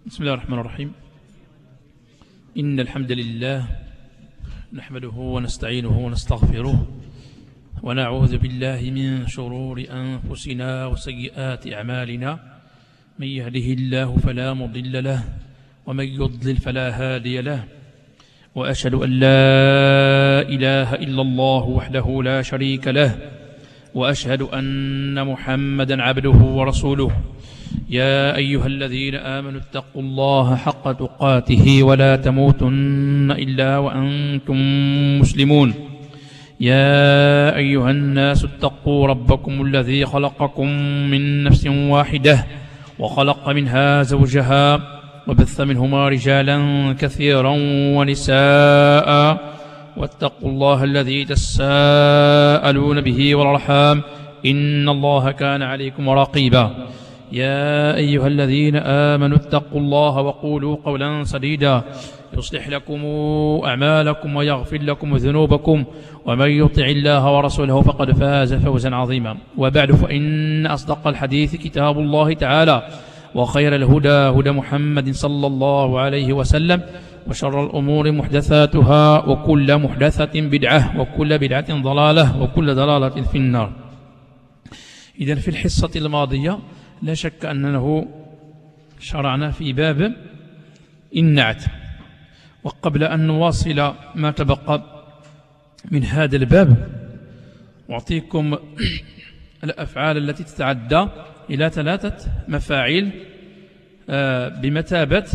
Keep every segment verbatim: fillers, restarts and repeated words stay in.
بسم الله الرحمن الرحيم. إن الحمد لله نحمده ونستعينه ونستغفره ونعوذ بالله من شرور أنفسنا وسيئات أعمالنا. من يهده الله فلا مضل له ومن يضلل فلا هادي له، وأشهد أن لا إله إلا الله وحده لا شريك له، وأشهد أن محمدا عبده ورسوله. يا أيها الذين آمنوا اتقوا الله حق تقاته ولا تموتن إلا وأنتم مسلمون. يا أيها الناس اتقوا ربكم الذي خلقكم من نفس واحدة وخلق منها زوجها وبث منهما رجالا كثيرا ونساء، واتقوا الله الذي تساءلون به والأرحام إن الله كان عليكم رقيبا. يا أيها الذين آمنوا اتقوا الله وقولوا قولا سديدا يصلح لكم أعمالكم ويغفر لكم ذنوبكم، ومن يطع الله ورسوله فقد فاز فوزا عظيما. وبعد، فإن أصدق الحديث كتاب الله تعالى، وخير الهدى هدى محمد صلى الله عليه وسلم، وشر الأمور محدثاتها، وكل محدثة بدعة، وكل بدعة ضلالة، وكل ضلالة في النار. إذن في الحصة الماضية لا شك أنه شرعنا في باب النعت، وقبل أن نواصل ما تبقى من هذا الباب أعطيكم الأفعال التي تتعدى إلى ثلاثة مفاعيل بمثابة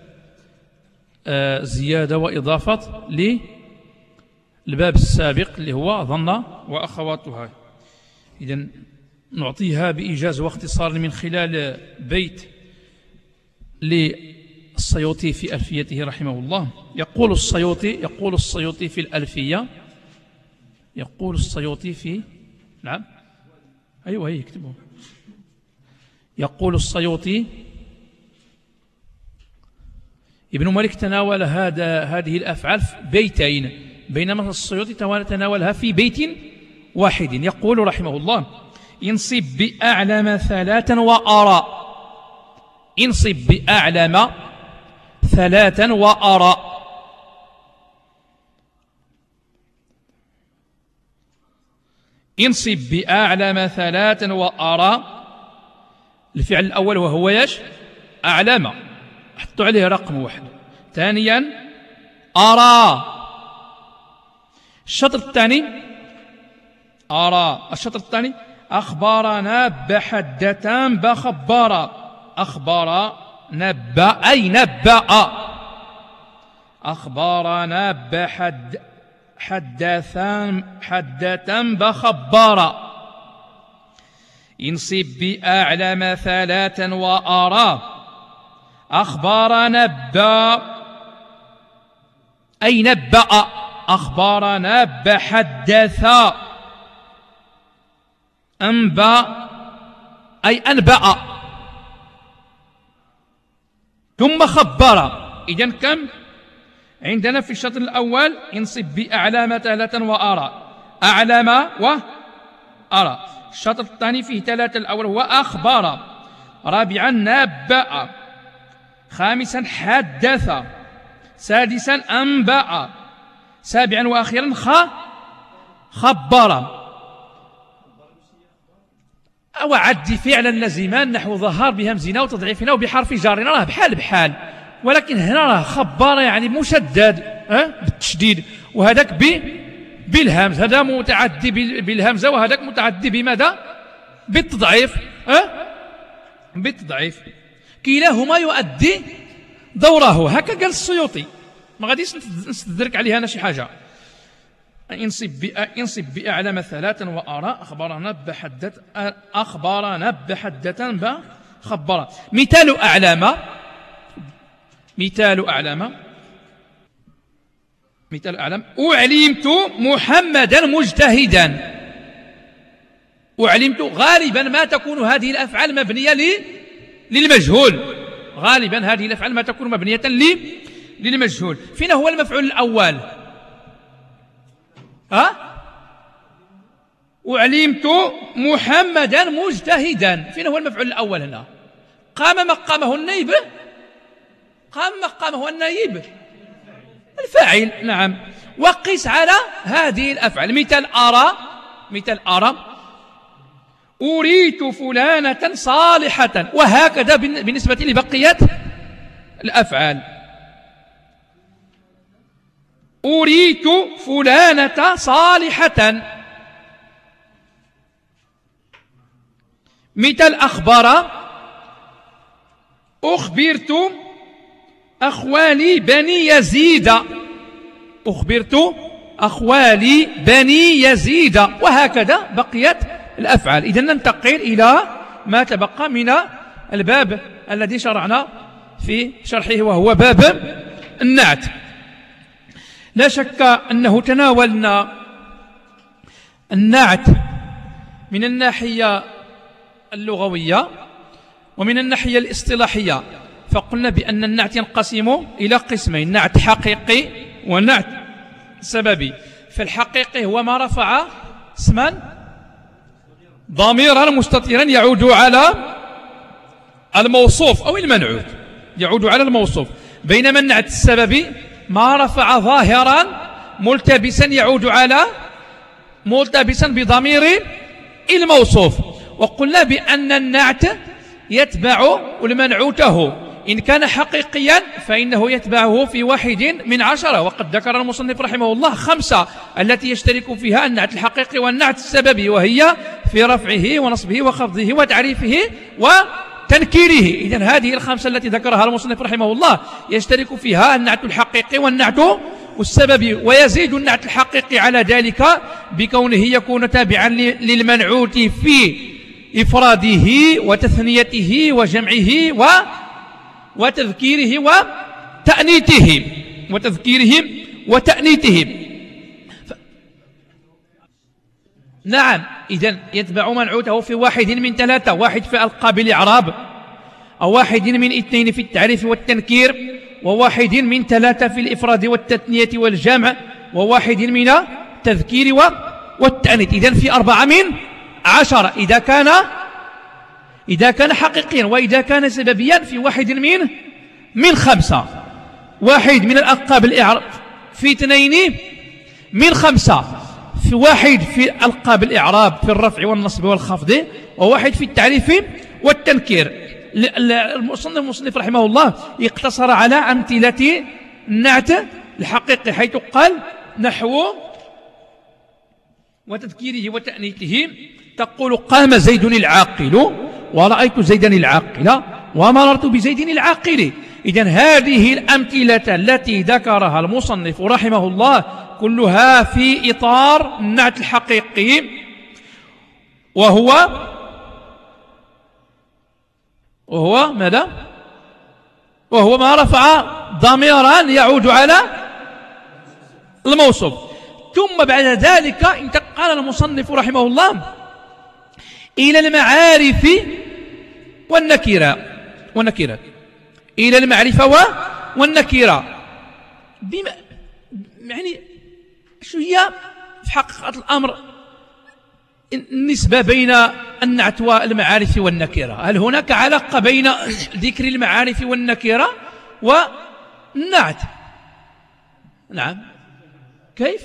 زيادة وإضافة للباب السابق اللي هو ظن وأخواتها. إذن نعطيها بإيجاز واختصار من خلال بيت للسيوطي في ألفيته رحمه الله. يقول السيوطي يقول السيوطي في الألفية يقول السيوطي في نعم أيوة هي يكتبه يقول السيوطي: ابن مالك تناول هذا هذه الأفعال في بيتين، بينما السيوطي تناولها في بيت واحد. يقول رحمه الله: انصب بأعلم ثلاثا وأرى. انصب بأعلم ثلاثا وأرى. انصب بأعلم ثلاثا وأرى. الفعل الأول وهو يش أعلم، حطوا عليه رقم واحد. ثانيا أرى. الشطر الثاني أرى. الشطر الثاني أخبارنا بحدة بخبارا. أخبار نبأ أي نبأ. أخبارنا بحد حدثا حدة بخبارا. انصب بأعلم ثلاثا وأرى. أخبار نبأ أي نبأ. أخبارنا بحدثا. أنبأ أي أنبأ. ثم خبر. إذن كم عندنا في الشطر الأول؟ انصب بأعلام ثلاثا وأرى. أعلم وأرى. الشطر الثاني فيه ثلاثة. الأول هو أخبر. رابعا نبأ. خامسا حدث. سادسا أنبأ. سابعا وأخيرا خ خبر. أو عد فعلا لزمان نحو ظهر بهمزنا وتضعيفنا وبحرف جارنا، راه بحال بحال، ولكن هنا راه خبر يعني مشدد أه؟ بالتشديد، وهذاك ب بالهمز. هذا متعدي بالهمزة، وهذاك متعدي بماذا؟ بالتضعيف. أه؟ بالتضعيف. كلاهما يؤدي دوره. هكا قال السيوطي، ما غاديش نستدرك عليها أنا شي حاجة. انصب انصب بأعلم ثلاثا وأرى. أخبارنا بحدث. أخبارنا بحدث بخبر. مثال أعلم. مثال أعلم مثال أعلم أعلمت محمدا مجتهدا. أعلمت غالبا ما تكون هذه الأفعال مبنية للمجهول. غالبا هذه الأفعال ما تكون مبنية للمجهول. فين هو المفعول الأول؟ ها؟ أعلمت محمدا مجتهدا. فين هو المفعول الأول هنا؟ قام مقامه النيب قام قام هو النائب الفاعل. نعم. وقس على هذه الأفعال. مثال أرى، مثال أرى أريت فلانة صالحة، وهكذا بالنسبة لبقية الأفعال. أريت فلانة صالحة. مثال أخبر أخبرت أخوالي بني يزيد، أخبرت أخوالي بني يزيد، وهكذا بقيت الأفعال. إذن ننتقل إلى ما تبقى من الباب الذي شرعنا في شرحه، وهو باب النعت. لا شك أنه تناولنا النعت من الناحية اللغوية ومن الناحية الاصطلاحية، فقلنا بأن النعت ينقسم إلى قسمين: نعت حقيقي ونعت سببي. فالحقيقي هو ما رفع اسما ضميرا مستترا يعود على الموصوف أو المنعوت، يعود على الموصوف. بينما النعت السببي ما رفع ظاهرا ملتبسا يعود على ملتبسا بضمير الموصوف. وقلنا بأن النعت يتبع المنعوته، إن كان حقيقيا فإنه يتبعه في واحد من عشرة، وقد ذكر المصنف رحمه الله خمسة التي يشترك فيها النعت الحقيقي والنعت السببي، وهي في رفعه ونصبه وخفضه وتعريفه وتنكيره. إذن هذه الخمسة التي ذكرها المصنف رحمه الله يشترك فيها النعت الحقيقي والنعت السببي، ويزيد النعت الحقيقي على ذلك بكونه يكون تابعا للمنعوت في إفراده وتثنيته وجمعه و وتذكيره وتأنيته وتذكيره وتأنيته ف... نعم. إذن يتبع منعوته في واحد من ثلاثة: واحد في ألقاب الإعراب، أو واحد من اثنين في التعريف والتنكير، وواحد من ثلاثة في الإفراد والتثنية والجمع، وواحد من التذكير والتأنيث. إذن في أربعة من عشرة إذا كان إذا كان حقيقيا، وإذا كان سببيا في واحد من من خمسة: واحد من الألقاب الإعراب في اثنين من خمسة، في واحد في ألقاب الإعراب في الرفع والنصب والخفض، وواحد في التعريف والتنكير. المصنف المصنف رحمه الله اقتصر على أمثلة النعت الحقيقي، حيث قال: نحو وتذكيره وتأنيثه تقول: قام زيد العاقل، ورأيت زيدا العاقل، ومررت بزيد العاقل. إذن هذه الأمثلة التي ذكرها المصنف رحمه الله كلها في إطار النعت الحقيقي، وهو وهو ماذا؟ وهو ما رفع ضميرا يعود على الموصوف. ثم بعد ذلك انتقل المصنف رحمه الله إلى المعارف والنكرة والنكرة إلى المعرفة والنكرة. بما يعني شو هي في حقيقة الأمر النسبة بين النعت والمعارف والنكرة؟ هل هناك علاقة بين ذكر المعارف والنكرة والنعت؟ نعم. كيف؟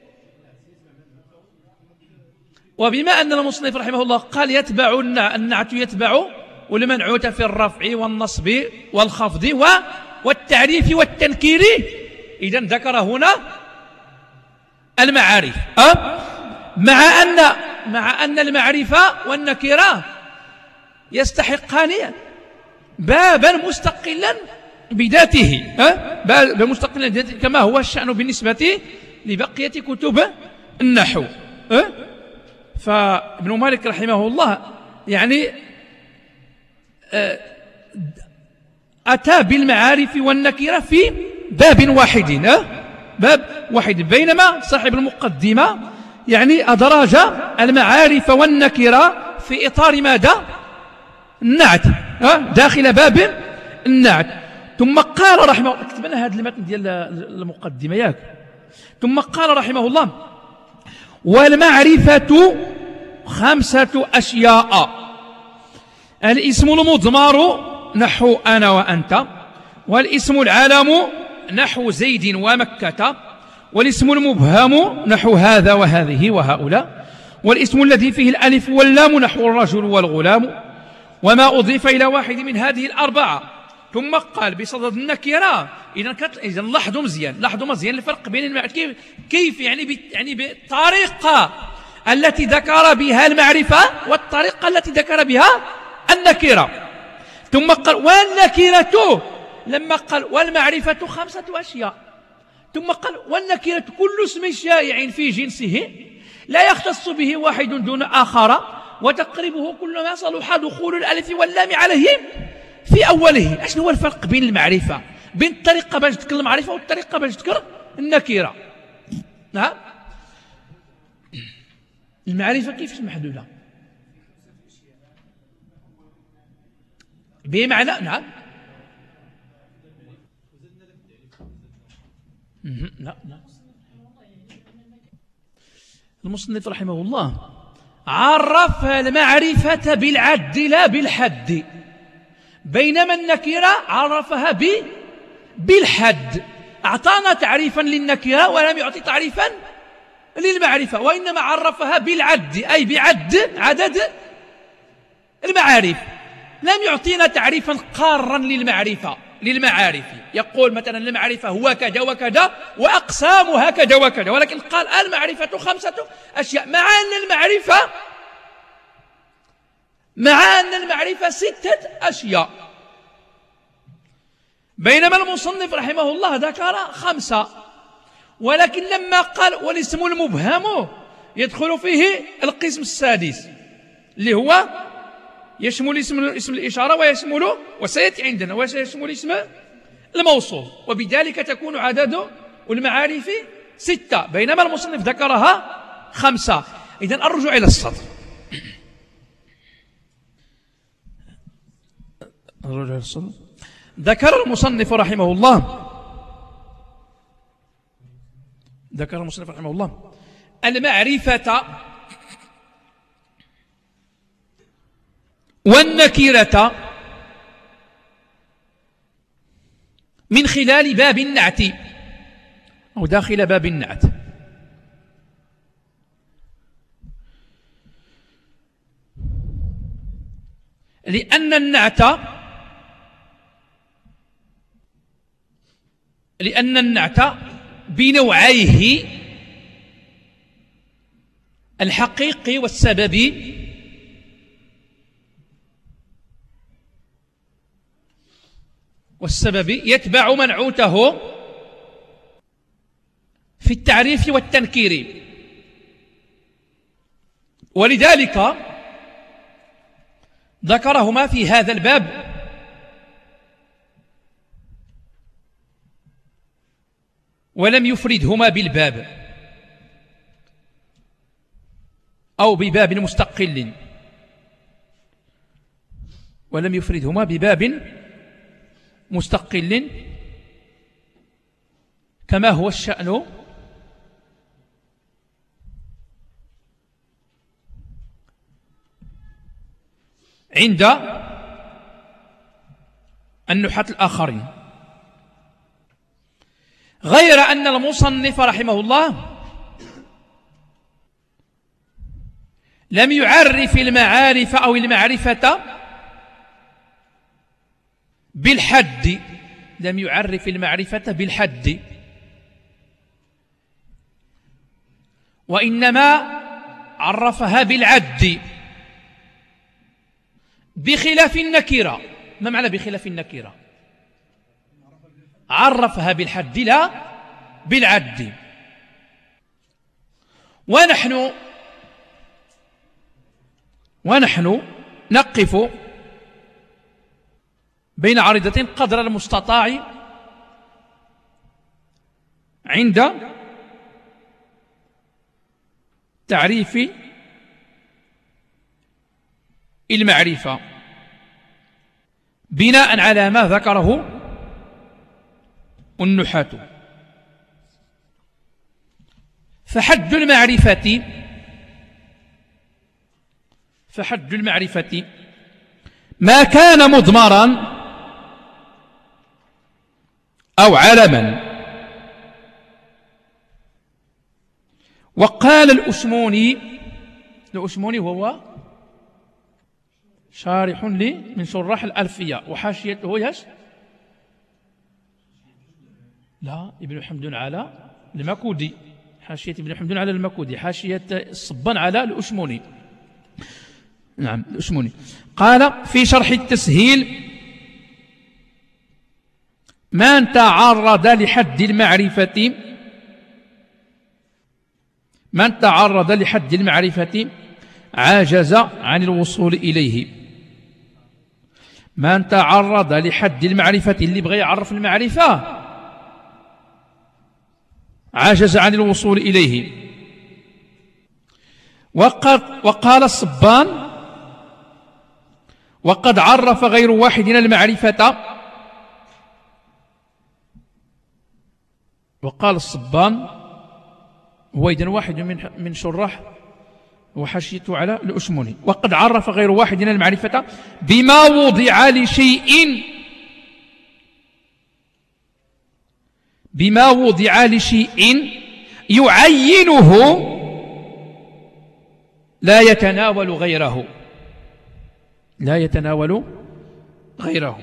وبما أن المصنف رحمه الله قال يتبع النعت يتبع والمنعوت في الرفع والنصب والخفض والتعريف والتنكير، إذن ذكر هنا المعارف، أه؟ مع أن مع أن المعرفة والنكرة يستحقان بابا مستقلا بذاته، أه؟ بابا مستقلا بذاته، كما هو الشأن بالنسبة لبقية كتب النحو. أه؟ فابن مالك رحمه الله يعني أتى بالمعارف والنكرة في باب واحد، أه؟ باب واحد، بينما صاحب المقدمة يعني أدرج المعارف والنكرة في إطار ماذا؟ النعت، أه؟ داخل باب النعت. ثم قال رحمه الله، اكتب لنا هذا المتن ديال المقدمة ياك. ثم قال رحمه الله: والمعرفة خمسة أشياء: الاسم المضمر نحو أنا وأنت، والاسم العلم نحو زيد ومكة، والاسم المبهم نحو هذا وهذه وهؤلاء، والاسم الذي فيه الألف واللام نحو الرجل والغلام، وما أضيف إلى واحد من هذه الأربعة. ثم قال بصدد النكرة. إذا إذا لاحظوا مزيان، لاحظوا مزيان الفرق بين المع... كيف كيف يعني ب... يعني بالطريقة التي ذكر بها المعرفة والطريقة التي ذكر بها النكرة. ثم قال والنكرة، لما قال والمعرفة خمسة أشياء، ثم قال والنكرة كل اسم شائع في جنسه لا يختص به واحد دون آخر، وتقريبه كل ما صلح دخول الألف واللام عليه في أوله. أشنو هو الفرق بين المعرفة، بين الطريقة باش تذكر المعرفة والطريقة باش تذكر النكرة؟ نعم، المعرفة كيفاش محدودة؟ بمعنى نعم لا لا المصنف رحمه الله عرف المعرفة بالعد لا بالحد، بينما النكرة عرفها ب بالحد. أعطانا تعريفا للنكرة ولم يعطي تعريفا للمعرفة، وإنما عرفها بالعد أي بعد عدد المعارف، لم يعطينا تعريفا قارا للمعرفة للمعارف. يقول مثلا المعرفة هو كذا وكذا وأقسامها كذا وكذا، ولكن قال المعرفة خمسة أشياء، مع أن المعرفة مع أن المعرفة ستة أشياء. بينما المصنف رحمه الله ذكر خمسة، ولكن لما قال والاسم المبهم يدخل فيه القسم السادس اللي هو يشمل اسم اسم الإشارة ويشمل وسيأتي عندنا ويشمل اسم الموصول، وبذلك تكون عدد المعارف ستة، بينما المصنف ذكرها خمسة. إذن الرجوع إلى السطر. الرجوع إلى السطر. ذكر المصنف رحمه الله ذكر المصنف رحمه الله المعرفة والنكرة من خلال باب النعت أو داخل باب النعت. لأن النعت لأن النعت بنوعيه الحقيقي والسببي والسببي يتبع منعوته في التعريف والتنكير، ولذلك ذكرهما في هذا الباب ولم يفردهما بالباب أو بباب مستقل، ولم يفردهما بباب مستقل كما هو الشأن عند النحاة الآخرين. غير أن المصنف رحمه الله لم يعرف المعارف أو المعرفة بالحد، لم يعرف المعرفة بالحد، وإنما عرفها بالعد بخلاف النكرة. ما معنى بخلاف النكرة؟ عرفها بالحد لا بالعد. ونحن ونحن نقف بين عارضتين قدر المستطاع عند تعريف المعرفة بناء على ما ذكره النحاة. فحد المعرفة فحد المعرفة ما كان مضمرا أو علما. وقال الأشموني، الأشموني هو شارح لي من شراح الألفية، وحاشيته ياش لا ابن حمدون على المكودي، حاشية ابن حمدون على المكودي، حاشية الصبان على الأشموني. نعم الأشموني قال في شرح التسهيل: من تعرض لحد المعرفة من تعرض لحد المعرفة عاجز عن الوصول إليه. من تعرض لحد المعرفة، اللي بغى يعرف المعرفة عاجز عن الوصول إليه. وقد وقال الصبان: وقد عرف غير واحد المعرفة. وقال الصبان هو إذن واحد من من شراح وحاشيته على الأشموني: وقد عرف غير واحد المعرفة بما وضع لشيء بما وضع لشيء يعينه لا يتناول غيره لا يتناول غيره.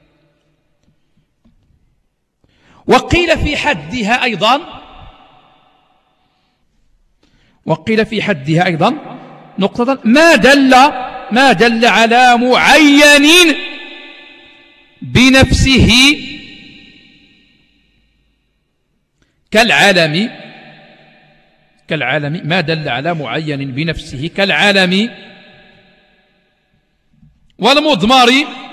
وقيل في حدها أيضا وقيل في حدها أيضا نقطة: ما دل ما دل على معين بنفسه كالعالم كالعالم ما دل على معين بنفسه كالعالم والمضمر.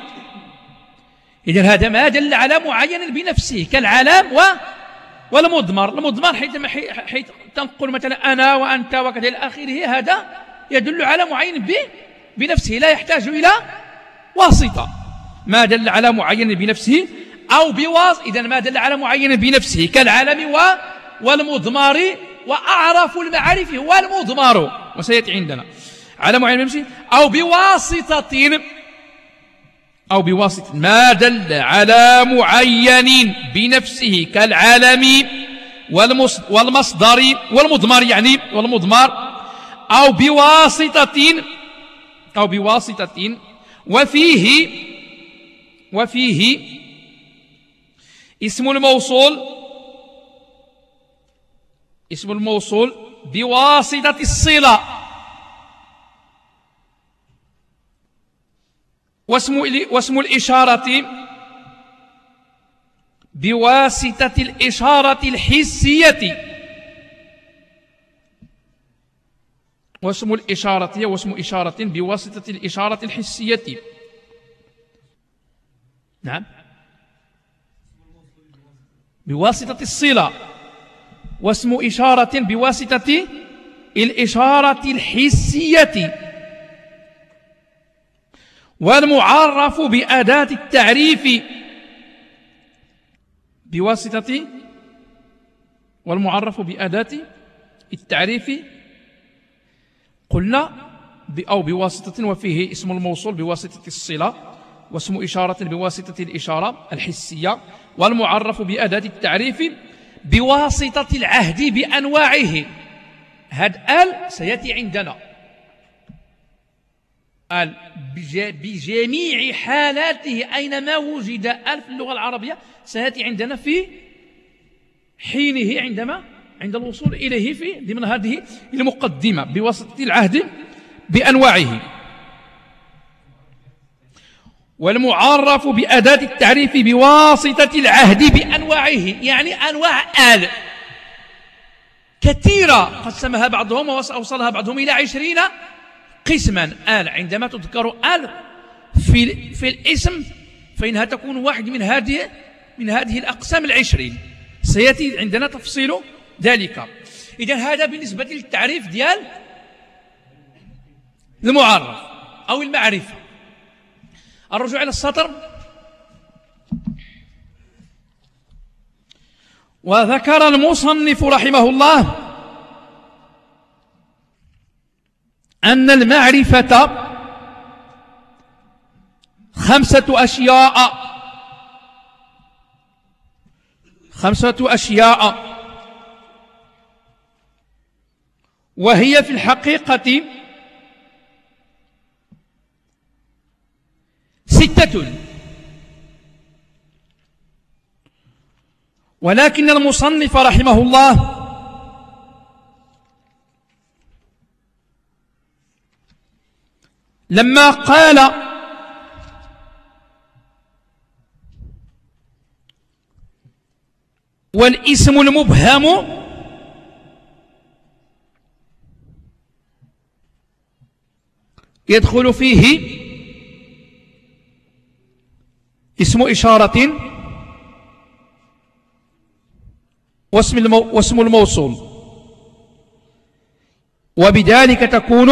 إذن هذا ما دل على معين بنفسه كالعالم و والمضمر. المضمر حيث حيث تنقل مثلا أنا وأنت وكذا إلى آخره، هذا يدل على معين بنفسه لا يحتاج إلى واسطة. ما دل على معين بنفسه أو بواسطة. إذن ما دل على معين بنفسه كالعالم و والمضمر. وأعرف المعارف هو المضمر، وسيأتي عندنا على معين بنفسه أو بواسطة أو بواسطة. ما دل على معين بنفسه كالعالم والمصدر والمضمر، يعني والمضمر أو بواسطة أو بواسطة وفيه وفيه اسم الموصول اسم الموصول بواسطة الصلة، واسم واسم الإشارة بواسطة الإشارة الحسية. واسم الإشارة واسم إشارة بواسطة الإشارة الحسية. نعم بواسطة الصلة، واسم إشارة بواسطة الإشارة الحسية. والمعرف بأداة التعريف بواسطة والمعرف بأداة التعريف قلنا أو بواسطة، وفيه اسم الموصول بواسطة الصلة، واسم إشارة بواسطة الإشارة الحسية، والمعرف بأداة التعريف بواسطة العهد بأنواعه. هذا آل سيأتي عندنا آل بجميع حالاته أينما وجد آل في اللغة العربية سيأتي عندنا في حينه عندما عند الوصول إليه في ضمن هذه المقدمة بواسطة العهد بأنواعه. والمعرف بأداة التعريف بواسطة العهد بأنواعه، يعني أنواع آل كثيرة قسمها بعضهم وأوصلها بعضهم إلى عشرين قسما. آل عندما تذكر آل في في الاسم فإنها تكون واحد من هذه من هذه الأقسام العشرين، سيأتي عندنا تفصيل ذلك. إذن هذا بالنسبة للتعريف ديال المعرف أو المعرفة. الرجوع إلى السطر: وذكر المصنف رحمه الله أن المعرفة خمسة أشياء: خمسة أشياء، وهي في الحقيقة ستة، ولكن المصنف رحمه الله لما قال والاسم المبهم يدخل فيه اسم إشارة واسم, المو واسم الموصول، وبذلك تكون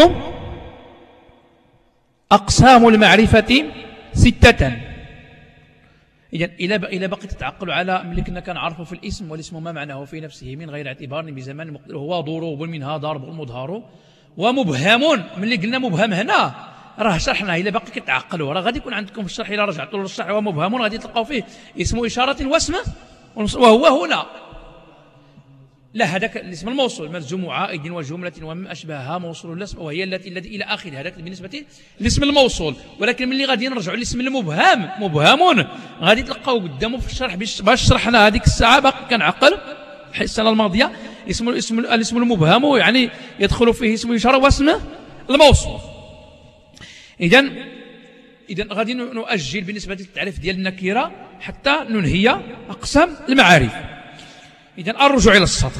أقسام المعرفة ستة. إذن إلى بقي تتعقل على ملي كنا كنعرفوا في الاسم والاسم ما معناه في نفسه من غير اعتبار بزمان هو ضروب منها ضرب المظهر ومبهم. ملي قلنا مبهم هنا راه شرحنا، إلى باقي كتعقلوا راه غادي يكون عندكم في الشرح إلى رجعتوا للشرح ومبهم غادي تلقاو فيه اسم إشارة واسم، وهو هنا لا هذاك الاسم الموصول ملزوم عائد وجملة ومن أشبهها موصول الاسم، وهي التي الذي إلى آخره، هذاك بالنسبة للاسم الموصول. ولكن ملي غادي نرجعوا للاسم المبهم مبهم غادي تلقاو قدامه في الشرح باش شرحنا هذيك الساعة باقي كنعقل السنة الماضية. اسم الاسم الاسم المبهم يعني يدخل فيه اسم الإشارة واسم الموصول. إذن إذن غادي نؤجل بالنسبة للتعريف ديال النكرة حتى ننهي أقسام المعارف. إذن الرجوع إلى السطر.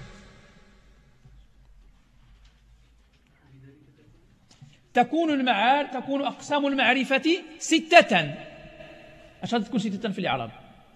تكون المعارف تكون أقسام المعرفة ستة. اش غادي تكون ستة في الإعراب؟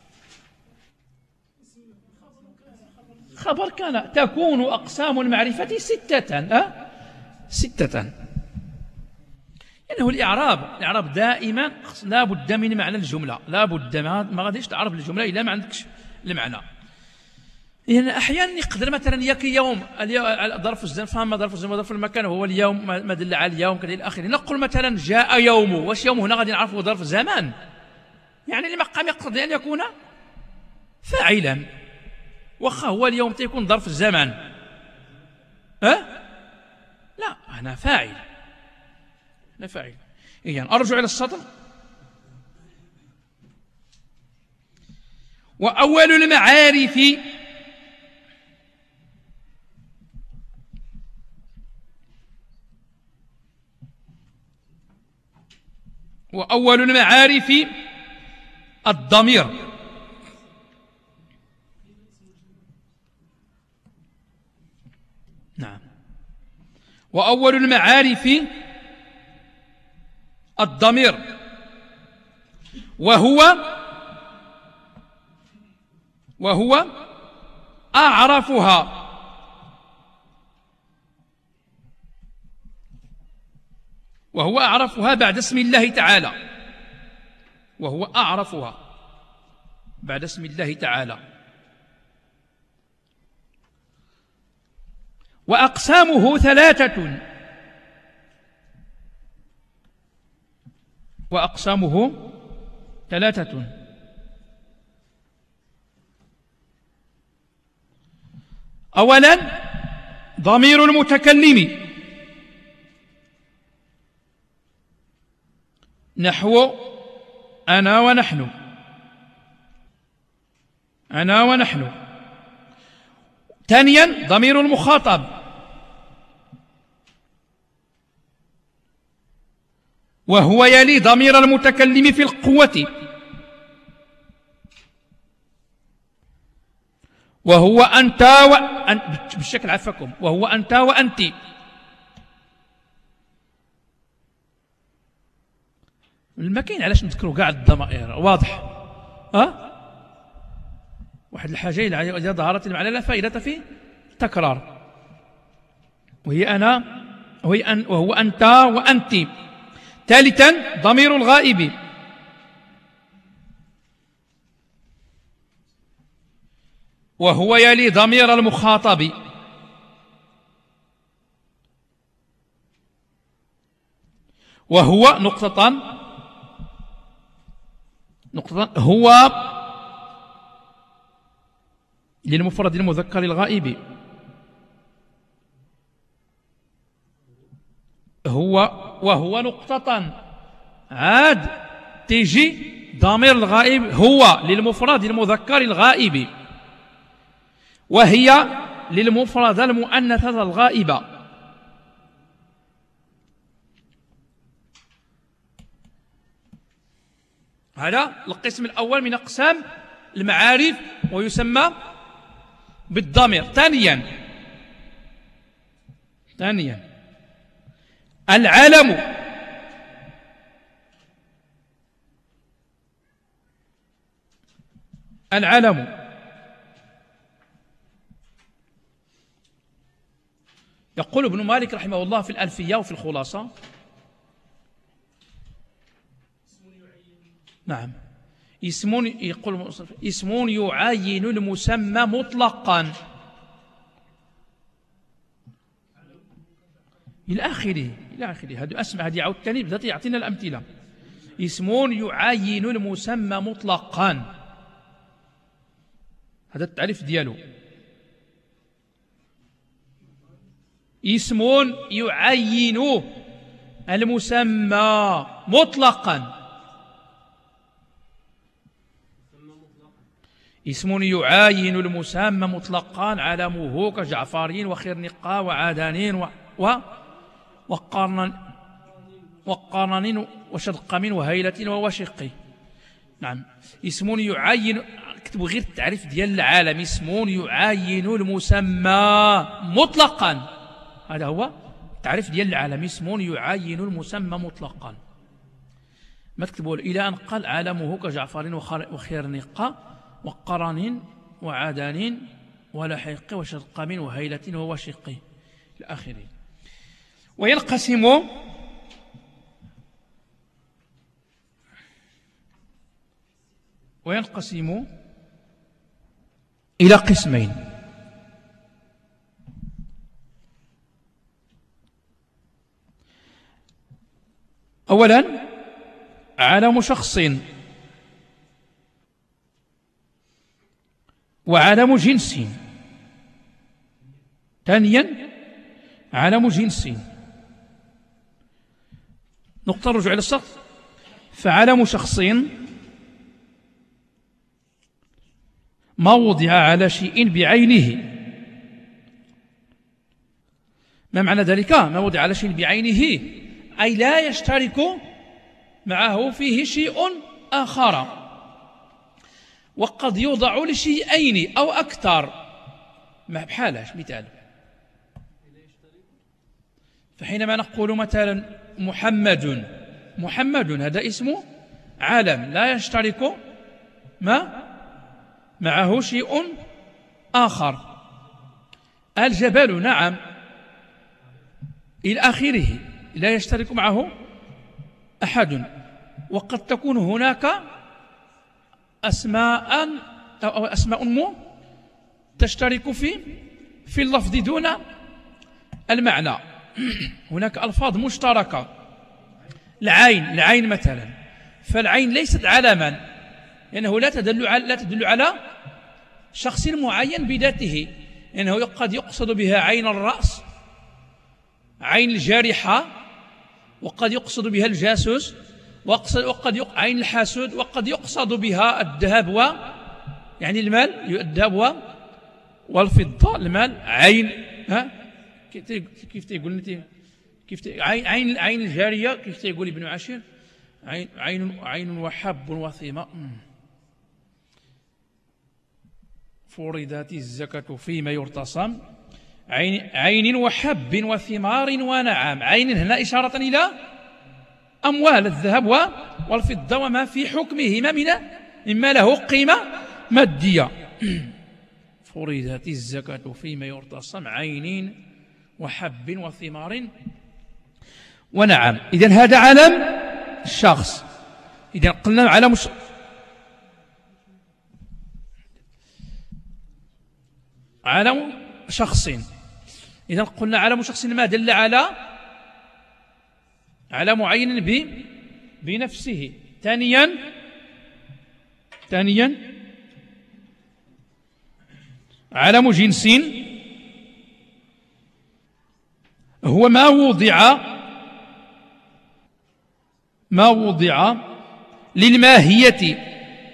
خبر كان. تكون أقسام المعرفة ستة. أه؟ ستة. يعني هو الإعراب الإعراب دائما لا بد من معنى الجملة، لا بد ما غاديش تعرف الجملة إلا ما عندكش المعنى. يعني أحيانا يقدر مثلا ياك يوم ظرف الزمن، فهم ظرف الزمن وظرف المكان هو اليوم ما دل على اليوم كذا إلى آخره. نقول مثلا جاء يوم، واش يوم هنا غادي نعرفه ظرف زمان؟ يعني المقام يقتضي أن يكون فاعلا، واخا هو اليوم تيكون ظرف الزمان أه؟ لا أنا فاعل، أنا فاعل. إذن أرجع إلى السطر. وأول المعارف وأول المعارف الضمير. نعم. وأول المعارف الضمير، وهو وهو أعرفها وهو أعرفها بعد اسم الله تعالى وهو أعرفها بعد اسم الله تعالى. وأقسامه ثلاثة وأقسامه ثلاثة أولا ضمير المتكلم نحو أنا ونحن، أنا ونحن. ثانيا ضمير المخاطب وهو يلي ضمير المتكلم في القوة، وهو أنت وأن... بالشكل عفكم وهو أنت وأنت. ما كاين علاش نذكروا كاع الضمائر واضح. أه؟ واحد الحاجة إذا ظهرت المعنى لا فائدة في تكرار، وهي أنا وهي أن وهو أنت وأنت. ثالثا ضمير الغائب وهو يلي ضمير المخاطب، وهو نقطة نقطة هو للمفرد المذكر الغائب هو وهو نقطة، عاد تيجي ضمير الغائب هو للمفرد المذكر الغائب، وهي للمفردة المؤنثة الغائبة. هذا القسم الأول من أقسام المعارف ويسمى بالضمير. ثانيا ثانيا العلم. العلم يقول ابن مالك رحمه الله في الألفية وفي الخلاصة: نعم اسم يقول اسم يعين المسمى مطلقا إلى آخره إلى آخره. هذه أسمع، هذه عاود ثاني بدأت يعطينا الأمثلة. اسم يعين المسمى مطلقا، هذا التعريف ديالو. اسم يعين المسمى مطلقا، اسم يعاين المسمى مطلقا علمه كجعفرين وخرنقا وعادانين و... و... وقرن وقرنين وشدقم وهيلة ووشقي. نعم اسم يعين، اكتبوا غير التعريف ديال العالم. اسم يعاين المسمى مطلقا، هذا هو التعريف ديال العالم. اسم يعاين المسمى مطلقا، ما تكتبوا إلى أن قال عالمه كجعفر وخرنقة وقرن وعادان ولحيق وشرقم وهيلة ووشق إلى آخره. وينقسم وينقسم إلى قسمين: أولا علم شخص وعلم جنس. ثانيا علم جنس. نقطة الرجوع إلى السطر. فعلم شخص ما وضع على شيء بعينه. ما معنى ذلك؟ ما وضع على شيء بعينه أي لا يشترك معه فيه شيء آخر، وقد يوضع لشيئين أو أكثر. بحال مثال، فحينما نقول مثلا محمد، محمد هذا اسم عالم لا يشترك ما معه شيء آخر. الجبل نعم إلى آخره لا يشترك معه أحد. وقد تكون هناك أسماء أو أسماء مو تشترك في في اللفظ دون المعنى. هناك ألفاظ مشتركة. العين، العين مثلا، فالعين ليست علما لأنه لا تدل على لا تدل على شخص معين بذاته، لأنه قد يقصد بها عين الرأس، عين الجارحة، وقد يقصد بها الجاسوس، وقد يق... عين الحاسود، وقد يقصد بها الذهب و يعني المال، الذهب و... والفضة المال. عين ها كيف تقول انت كيف ت... عين عين عين الجارية كيف تقول ابن عاشر؟ عين عين عين وحب وثيمة. فرضت الزكاة فيما يرتصم. عين عين وحب وثمار ونعام. عين هنا إشارة إلى أموال الذهب والفضة وما في حكمهما من مما له قيمة مادية. فرضت الزكاة فيما يرتصم. عين وحب وثمار ونعم. إذن هذا علم الشخص. إذن قلنا علم الش... علم شخص. إذن قلنا علم شخص ما دل على على معين ب بنفسه. ثانيا ثانيا علم جنس هو ما وضع ما وضع للماهية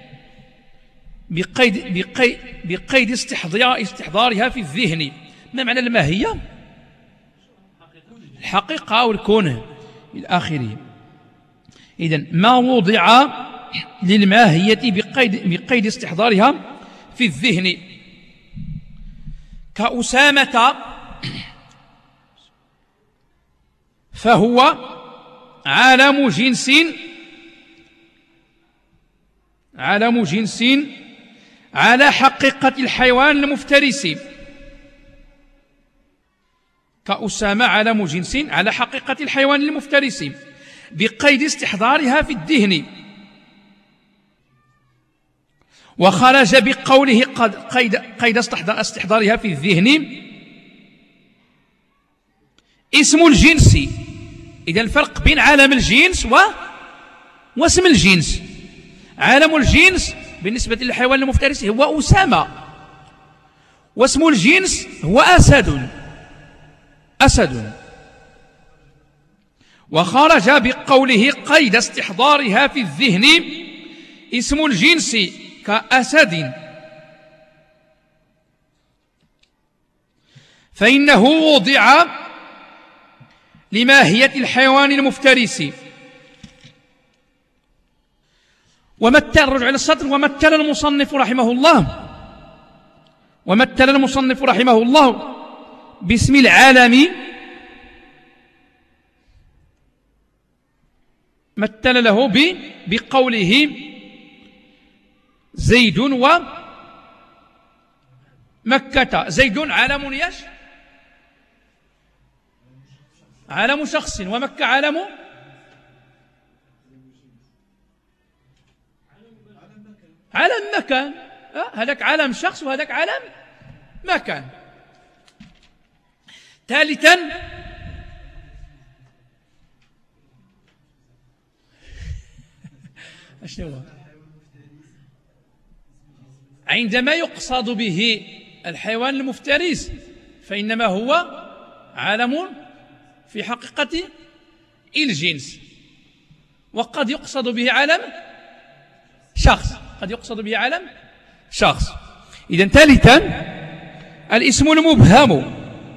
بقيد بقيد بقيد استحضار استحضارها في الذهن. ما معنى الماهية؟ الحقيقة أو الكون إلى آخره. إذن ما وضع للماهية بقيد بقيد استحضارها في الذهن كأسامة فهو عالم جنس عالم جنس على حقيقة الحيوان المفترس. كأسامة عالم جنس على حقيقة الحيوان المفترس بقيد استحضارها في الذهن. وخرج بقوله قد قيد, قيد استحضارها في الذهن اسم الجنس. إذا الفرق بين عالم الجنس و... واسم الجنس. عالم الجنس بالنسبة للحيوان المفترس هو أسامة، واسم الجنس هو أسد أسد. وخرج بقوله قيد استحضارها في الذهن اسم الجنس كأسد، فإنه وضع لماهية الحيوان المفترس. ومثل رجع للسطر ومثل المصنف رحمه الله ومثل المصنف رحمه الله باسم العالم، مثل له بقوله زيد ومكة. زيد عالم يش عالم شخص، ومكة عالم عالم مكان. هذاك عالم شخص وهذاك عالم مكان. ثالثا أشنو عندما يقصد به الحيوان المفترس فإنما هو عالم في حقيقة الجنس، وقد يقصد به عالم شخص قد يقصد به عالم شخص. إذن ثالثا الاسم المبهم.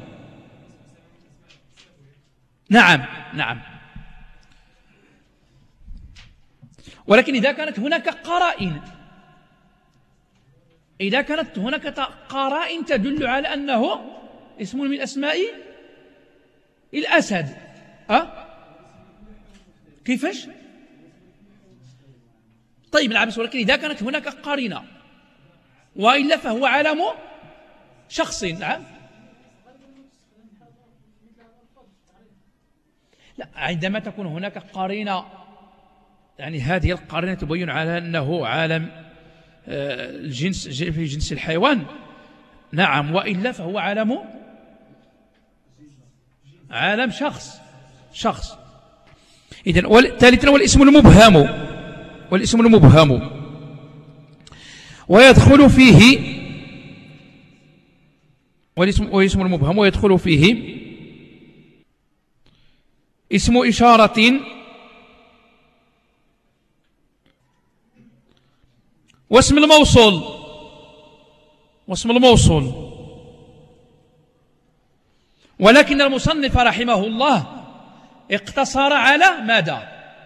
نعم نعم ولكن إذا كانت هناك قرائن إذا كانت هناك قرائن تدل على أنه اسم من أسماء الأسد. أه؟ كيفاش؟ طيب نعم، ولكن إذا كانت هناك قرينة وإلا فهو علم شخص. نعم لا، عندما تكون هناك قرينة يعني هذه القرينة تبين على أنه عالم الجنس في جنس الحيوان. نعم، وإلا فهو عالم عالم شخص شخص. إذن ثالثا والاسم المبهم والاسم المبهم ويدخل فيه والاسم والاسم المبهم ويدخل فيه اسم إشارة واسم الموصول واسم الموصول ولكن المصنف رحمه الله اقتصر على ماذا؟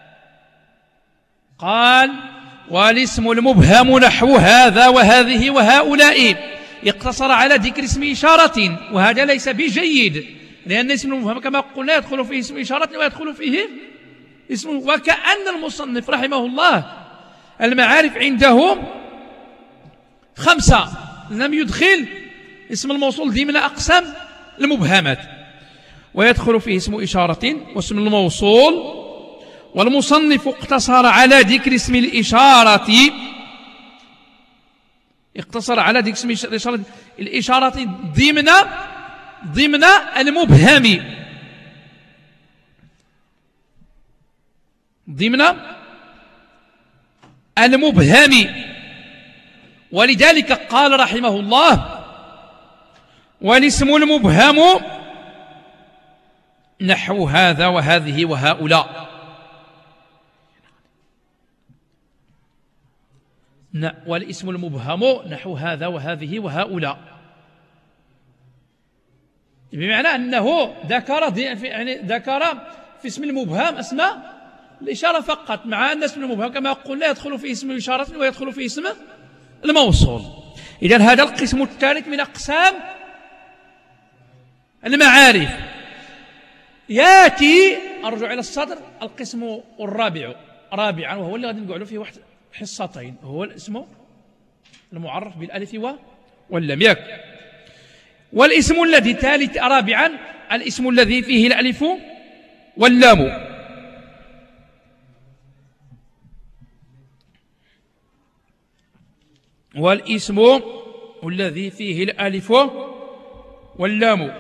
قال والاسم المبهم نحو هذا وهذه وهؤلاء. اقتصر على ذكر اسم إشارة، وهذا ليس بجيد، لأن اسم المبهم كما قلنا يدخل فيه اسم إشارة ويدخل فيه اسم. وكأن المصنف رحمه الله المعارف عنده خمسة، لم يدخل اسم الموصول ضمن أقسام المبهمات. ويدخل فيه اسم إشارة واسم الموصول، والمصنف اقتصر على ذكر اسم الإشارة اقتصر على ذكر اسم الإشارة الإشارة ضمن ضمن المبهم ضمن المبهم. ولذلك قال رحمه الله والاسم المبهم نحو هذا وهذه وهؤلاء. والاسم المبهم نحو هذا وهذه وهؤلاء، بمعنى أنه ذكر يعني ذكر في اسم المبهم أسماء الإشارة فقط، مع أن اسم المبهم كما قلنا يدخل في اسم الإشارة ويدخل في اسم الموصول. إذن هذا القسم الثالث من أقسام المعارف. يأتي أرجع إلى الصدر القسم الرابع رابعا، وهو اللي غادي نقعدوا فيه واحد حصتين، هو الاسم المعرف بالألف واللام. ياك والاسم الذي ثالث رابعا الاسم الذي فيه الألف واللام. والاسم الذي فيه الألف واللام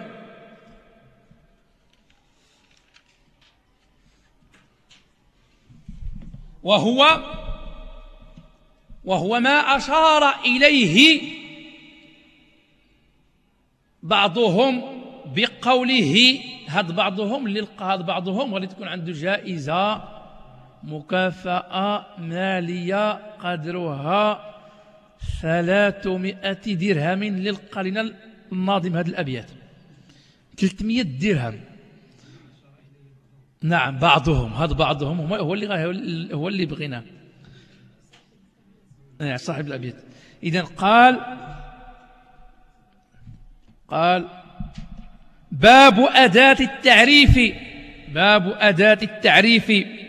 وهو وهو ما أشار إليه بعضهم بقوله هذا بعضهم هذا بعضهم ولي تكون عنده جائزة مكافأة مالية قدرها ثلاثمائة درهم للقرن الناظم هذه الأبيات، ثلاثمائة درهم. نعم بعضهم، هذا بعضهم هو اللي هو اللي بغيناه يعني صاحب الأبيات. إذن قال قال باب أداة التعريف باب أداة التعريف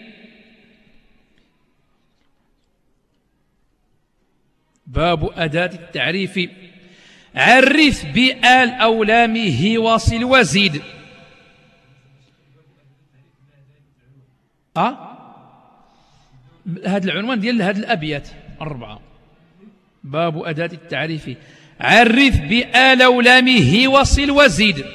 باب أداة التعريف عرف بآل أو لامه واصل وزيد. أه؟ هذا العنوان ديال هذه الأبيات أربعة. باب أداة التعريف عرف بآل أو لامه واصل وزيد.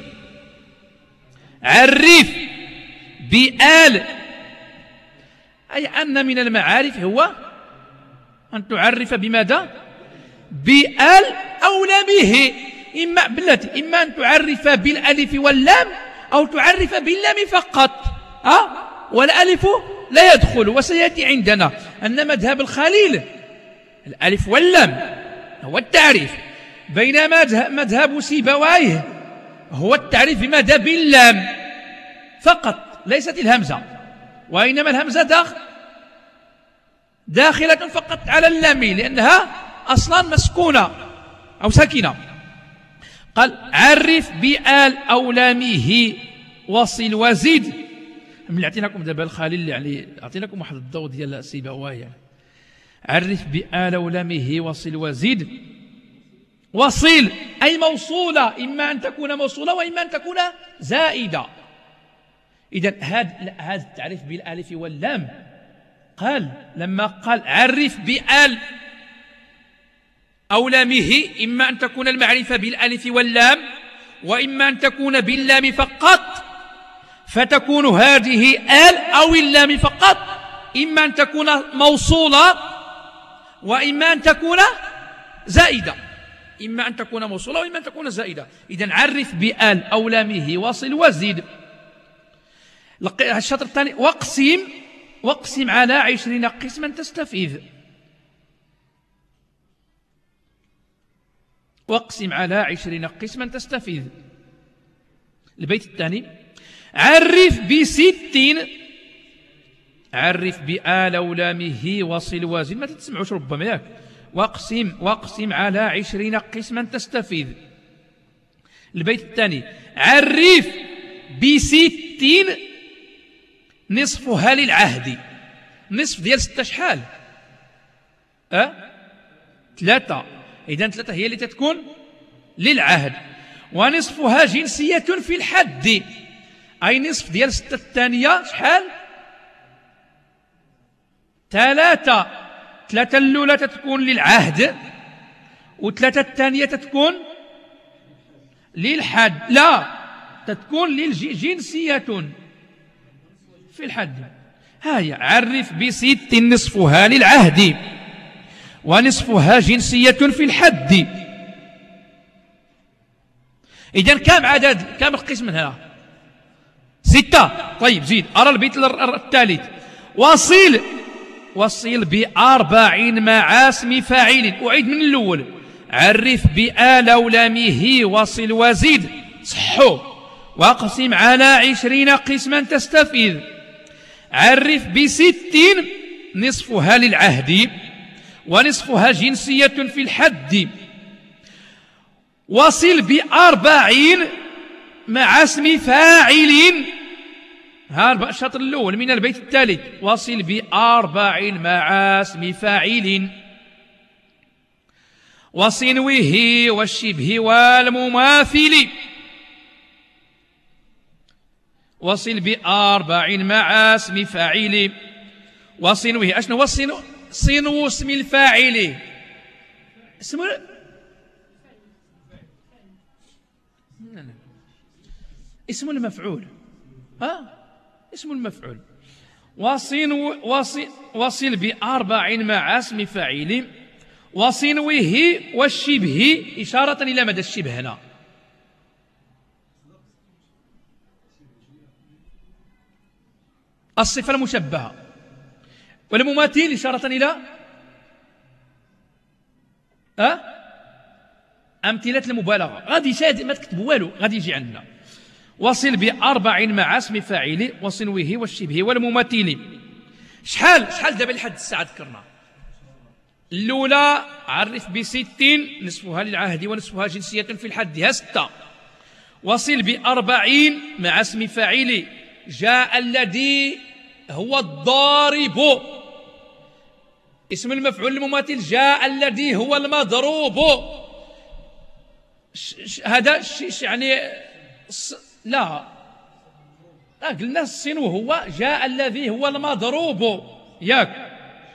عرف بآل أي أن من المعارف هو أن تعرف بماذا؟ بآل أو لامه، إما بالتي إما أن تعرف بالألف واللام أو تعرف باللام فقط. أه؟ والألف لا يدخل، وسيأتي عندنا أن مذهب الخليل الألف واللام هو التعريف، بينما مذهب سيبويه هو التعريف بماذا؟ باللام فقط، ليست الهمزة، وإنما الهمزة داخل داخلة فقط على اللام لأنها أصلا مسكونة أو ساكنة. قال عرف بآل أو لامه وصل وزيد. من أعطيناكم دابا الخليل يعني أعطيناكم واحد الضوء ديال سيبويه يعني. عرف بآل أو لامه وصل وزيد. وصل أي موصولة، إما أن تكون موصولة وإما أن تكون زائدة. إذن هذا هذا التعريف بالألف واللام قال لما قال عرف بآل أو لامه إما أن تكون المعرفة بالألف واللام وإما أن تكون باللام فقط، فتكون هذه آل أو اللام فقط إما أن تكون موصولة وإما أن تكون زائدة، إما أن تكون موصولة وإما أن تكون زائدة. إذن عرف بآل أو لامه وصل وزيد. الشطر الثاني واقسم واقسم على عشرين قسما تستفيد. واقسم على عشرين قسما تستفيد. البيت الثاني عرف بستين عرف بآل أو لامه وصل وزيد. ما تسمعوش ربما ياك. واقسم واقسم على عشرين قسما تستفيد. البيت الثاني عرف بستين نصفها للعهد. نصف ديال ستة شحال؟ أه؟ ثلاثة. إذن ثلاثة هي اللي تتكون للعهد، ونصفها جنسية في الحد، أي نصف ديال ستة الثانية شحال؟ ثلاثة. ثلاثة الأولى تتكون للعهد وثلاثة الثانية تتكون للحد. لا، تتكون للجنسية في الحد. هاي عرف بست نصفها للعهد ونصفها جنسية في الحد. إذن كم عدد كم القسم هنا؟ ستة. طيب زيد. أرى البيت الثالث. وصل وصل بأربع مع اسم فاعل. أعيد من الأول. عرف بآل ولامه وصل وزيد صحوا واقسم على عشرين قسما تستفيد. عرف بستين نصفها للعهد ونصفها جنسية في الحد. وصل بأربعين مع اسم فاعل. هذا الشطر الأول من البيت الثالث. وصل بأربع مع اسم فاعل وصنوه والشبه والمماثل. وصل بأربع مع اسم فاعل وصنوه. أشنو هو الصنو؟ صنو اسم الفاعل. اسم اسم المفعول. ها اسم المفعول. وصن وصل, وصل بأربع مع اسم فاعل وصنوه والشبه إشارة إلى مدى الشبه هنا. الصفة المشبهة والمماثل إشارة إلى أه؟ أمثلة المبالغة. غادي شاهد ما تكتب والو غادي يجي عندنا. وصل بأربع مع اسم فاعل وصنوه والشبه والمماثل. شحال شحال دابا لحد الساعة ذكرنا؟ الأولى عرف بستين نصفها للعهد ونصفها جنسية في الحد ها ستة. وصل بأربعين مع اسم فاعل. جاء الذي هو الضارب. اسم المفعول المماثل جاء الذي هو المضروب. هذا يعني لا لا قلنا الصين وهو جاء الذي هو المضروب ياك.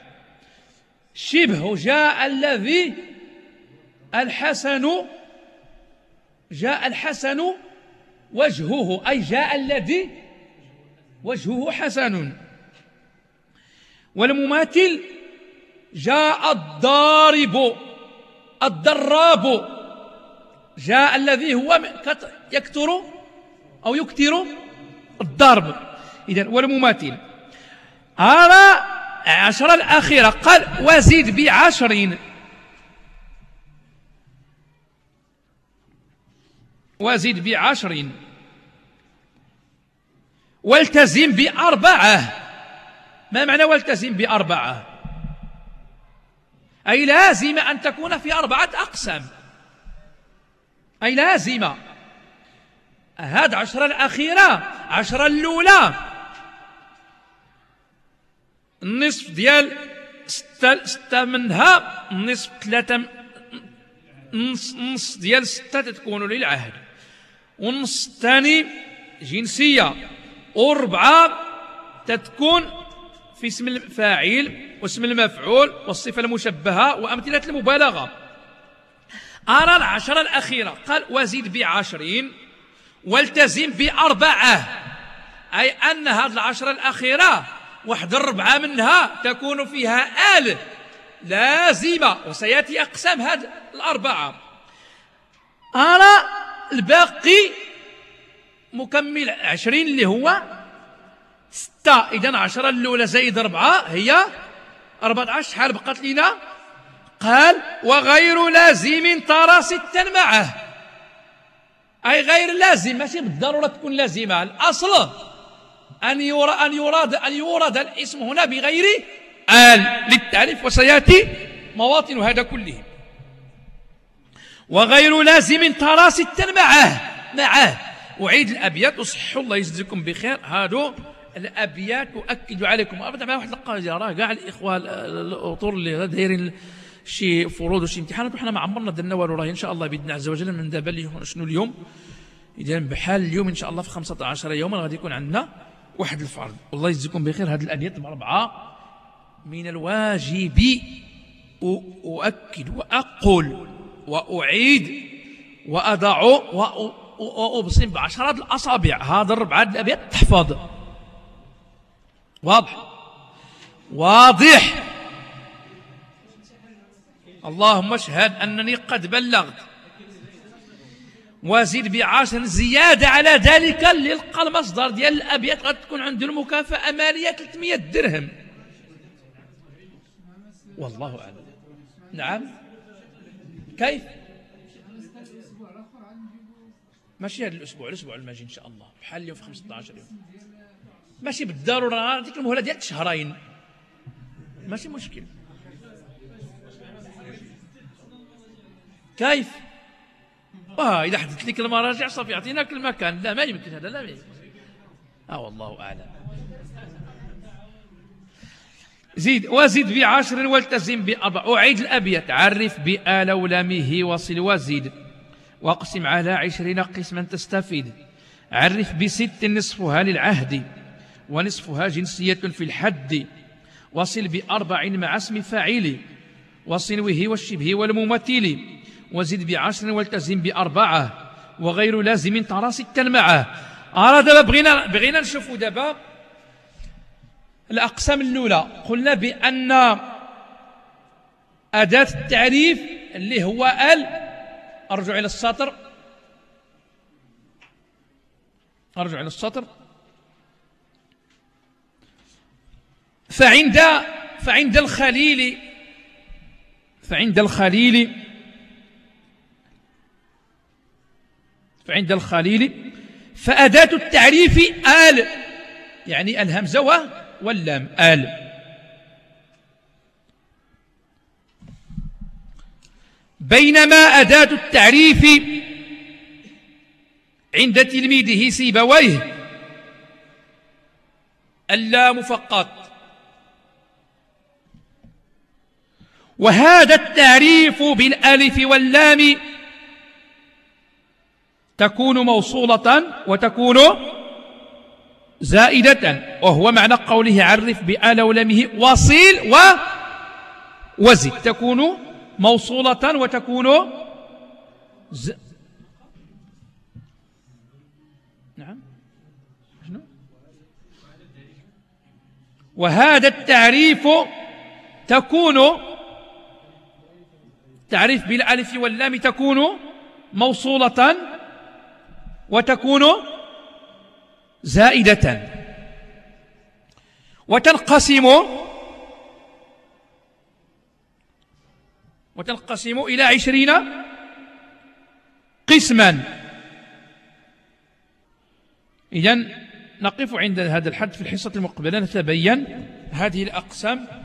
شبه جاء الذي الحسن جاء الحسن وجهه أي جاء الذي وجهه حسن. والمماثل جاء الضارب الضراب. جاء الذي هو يكثر أو يكثر الضرب. إذن والمماثل. أرى عشرة الأخيرة قال وزيد بعشرين. وزيد بعشرين والتزم بأربعة. ما معنى والتزم بأربعة؟ أي لازم أن تكون في أربعة أقسام. أي لازم. هذه عشرة الأخيرة عشرة الأولى النصف ديال ستة, ستة منها النصف ثلاثة نص, نص ديال ستة تكون للعهد والنص الثاني جنسية وربعة تتكون في اسم الفاعل واسم المفعول والصفة المشبهة وأمثلة المبالغة. أرى العشرة الأخيرة قال وزيد بعشرين والتزم بأربعة. أي أن هذه العشرة الأخيرة واحد الربعة منها تكون فيها آل لازمة وسيأتي أقسام هذه الأربعة. أرى الباقي مكمل عشرين اللي هو ستة. إذن عشرة الأولى زائد أربعة هي أربعة عشر. شحال بقات لنا؟ قال وغير لازم ترى ستا معه. أي غير لازم ماشي بالضرورة تكون لازمة. الأصل أن يرى أن يراد أن يورد الاسم هنا بغير آل للتعريف وسيأتي مواطن هذا كله. وغير لازم ترى ستا معه معه. أعيد الأبيات وصحوا الله يجزيكم بخير. هادو الأبيات أؤكد عليكم أبدا مع واحد القاعدة راه كاع الإخوة الأطر اللي دايرين شي فروض وشي امتحانات وحنا ما عمرنا درنا والو. راه إن شاء الله بإذن الله عز وجل من دابا اليوم شنو اليوم إذا بحال اليوم إن شاء الله في خمسة عشر يوما غادي يكون عندنا واحد الفرض. والله يجزيكم بخير. هذه الأبيات الأربعة من الواجب أؤكد وأقول وأعيد وأضع وأبصم بعشرة الأصابع. هذا الربعة الأبيات تحفظ. واضح واضح. اللهم اشهد أنني قد بلغت. وزد بعشر زيادة على ذلك للقى المصدر ديال الأبيات غادي تكون عنده المكافأة مالية ثلاثمائة درهم. والله أعلم. نعم. كيف؟ ماشي هذا الأسبوع، الأسبوع الماجي إن شاء الله، بحال اليوم في خمسة عشر يوم. ماشي بالضرورة، ديك المهلة ديال شهرين ماشي مشكل. كيف؟ اه إذا حدثت لك المراجع صافي يعطيناك المكان. لا ما يمكن هذا، لا ما يمكن. اه والله أعلم. زيد وزد بعشر والتزم بأربع. أعيد الأبيات. عرف بآل ولامه وصل وزيد واقسم على عشرين قسما تستفيد. عرف بست نصفها للعهد ونصفها جنسية في الحد. وصل بأربع مع اسم فاعل وصنوه والشبه والممثل. وزد بعشر والتزم بأربعة وغير لازم ترى ستا معه. أرى دابا بغينا بغينا نشوفوا دابا الأقسام الأولى. قلنا بأن أداة التعريف اللي هو ال، أرجع إلى السطر، أرجع إلى السطر. فعند فعند الخليل فعند الخليل فعند الخليل فأداة التعريف آل، يعني الهمزة واللام. آل. بينما أداة التعريف عند تلميذه سيبويه اللام فقط. وهذا التعريف بالألف واللام تكون موصولة وتكون زائدة، وهو معنى قوله عرف بآل ولامه وصيل وزد. تكون موصولة وتكون ز... نعم. شنو؟ وهذا التعريف تكون تعريف بالألف واللام تكون موصولة وتكون زائدة. وتنقسم وتنقسم إلى عشرين قسما. إذن نقف عند هذا الحد. في الحصة المقبلة نتبين هذه الأقسام